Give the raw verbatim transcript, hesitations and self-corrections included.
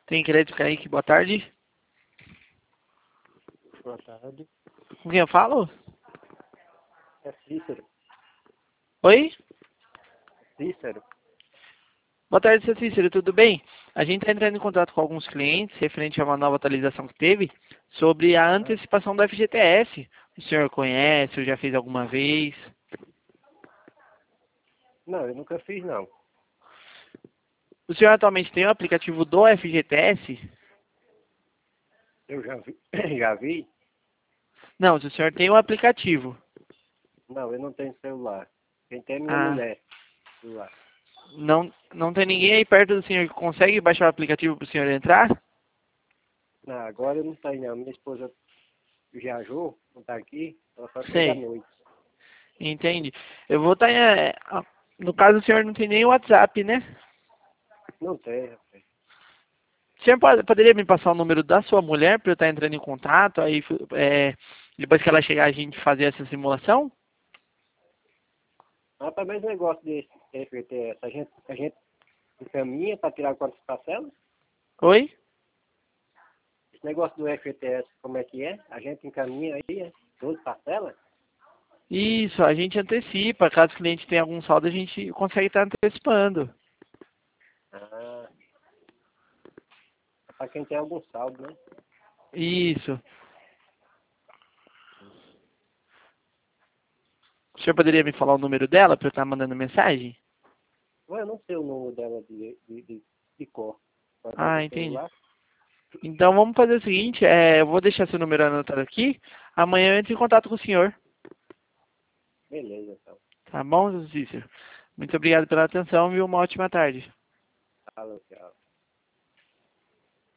Tem crédito, Kaique. Boa tarde. Boa tarde. Com quem eu falo? É Cícero. Oi? Cícero. Boa tarde, seu Cícero. Tudo bem? A gente está entrando em contato com alguns clientes referente a uma nova atualização que teve sobre a antecipação do F G T S. O senhor conhece ou já fez alguma vez? Não, eu nunca fiz, não. O senhor atualmente tem o aplicativo do F G T S? Eu já vi. Já vi? Não, se o senhor tem o aplicativo. Não, eu não tenho celular. Quem tem é minha Ah, mulher. Celular. não, não tem ninguém aí perto do senhor que consegue baixar o aplicativo para o senhor entrar? Não, agora eu não tenho, não. Minha esposa viajou, não está aqui. Ela só chega à Sei, noite. entende. Eu vou estar... no caso, o senhor não tem nem o WhatsApp, né? Não tem, rapaz. O senhor pode, poderia me passar o número da sua mulher para eu estar entrando em contato? Aí, é, depois que ela chegar, a gente fazer essa simulação? Mas também esse negócio desse F G T S, a gente, a gente encaminha para tirar quantas parcelas? Oi? Esse negócio do F G T S, como é que é? A gente encaminha aí, é? doze parcelas? Isso, a gente antecipa. Caso o cliente tenha algum saldo, a gente consegue estar antecipando. Ah, é para quem tem algum saldo, né? Isso. O senhor poderia me falar o número dela para eu estar mandando mensagem? Mas eu não sei o número dela de, de, de, de cor. Pode ter Ah, no entendi. celular? Então vamos fazer o seguinte, é, eu vou deixar seu número anotado aqui. Amanhã eu entro em contato com o senhor. Beleza, então. Tá bom, Cícero? Muito obrigado pela atenção e uma ótima tarde. Fala, tchau.